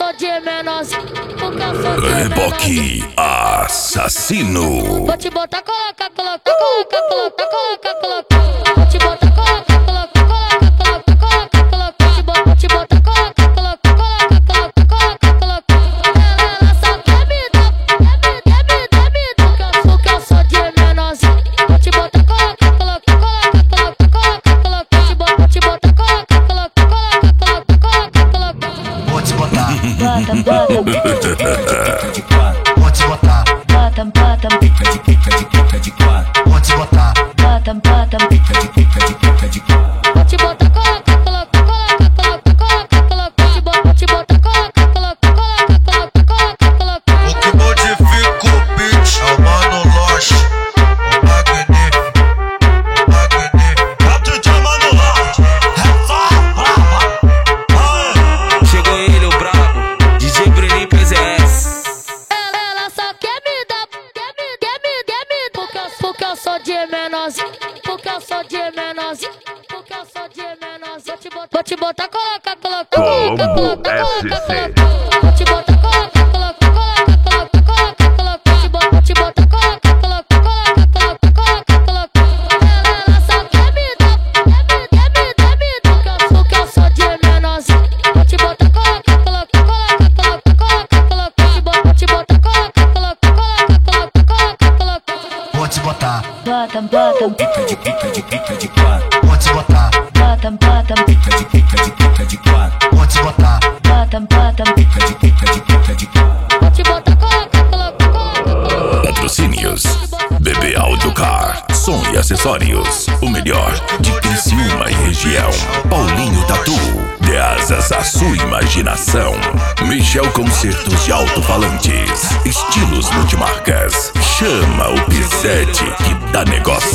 sou de menorzinho, porque eu sou de Reboque assassino. Vou te botar, coloca, coloca, coloca, coloca, coloca, coloca. Vou te botar, coloca, coloca, coloca, coloca, coloca, coloca. Vou te botar, coloca, coloca, coloca, coloca, coloca, coloca. Ela só quer me dar, porque eu sou de menorzinho. Vou te botar, coloca, coloca, coloca, coloca, coloca, coloca. Vou te botar, coloca, coloca, coloca, coloca, coloca, coloca. Vou te botar, Bota, bota, de quatro. Vou te botar, bota, bota, pica de quatro. Vou te botar, bota, bota. pica de quatro. Vou te botar, coloca, coloca, coloca, coloca, coloca, coloca. Vou te botar, coloca, coloca, coloca, coloca, coloca. O que modifica o beat é o Mano Loche, o magnífico, o magnífico. É o DJ Mano Loche, é só brava. Chegou ele, o brabo, DJ Bruninho PZS. Ela só quer me dar, porque eu sou de menorzinho, porque eu sou de menorzinho, porque eu sou de menorzinho. Vou te botar, coloca, coloca, coloca, coloca, coloca, coloca. Vou te botar, coloca, coloca, coloca, coloca, coloca, coloca. Vou te botar, coloca, coloca, coloca, coloca, coloca, coloca. Ela só quer me dar, porque eu sou de menorzinho. Vou te botar, coloca, coloca, coloca, coloca, coloca, coloca. Vou te botar, coloca, coloca, coloca, coloca, coloca. Vou te botar, Bota, bota, pica de quatro. Vou te botar, bota, bota, pica de quatro. Vou te botar, bota, bota. pica de quatro. Vou te botar, coloca, coloca, coloca. Patrocínios BB Autocar, som e acessórios. O melhor de Criciúma e região. Paulinho Tatu, de asas à sua imaginação. Michel Concertos de Alto-Falantes, estilos multimarcas. Chama o Pizete que dá negócio.